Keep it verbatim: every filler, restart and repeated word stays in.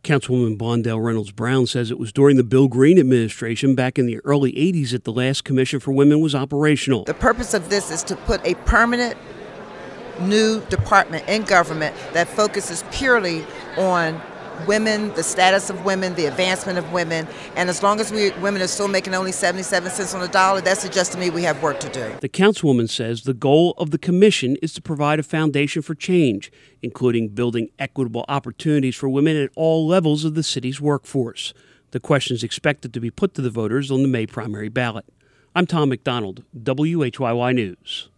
Councilwoman Blondell Reynolds Brown says it was during the Bill Green administration back in the early eighties that the last Commission for Women was operational. The purpose of this is to put a permanent new department in government that focuses purely on women, the status of women, the advancement of women, and as long as we women are still making only seventy-seven cents on the dollar, that suggests to me we have work to do. The councilwoman says the goal of the commission is to provide a foundation for change, including building equitable opportunities for women at all levels of the city's workforce. The question is expected to be put to the voters on the May primary ballot. I'm Tom McDonald, W H Y Y News.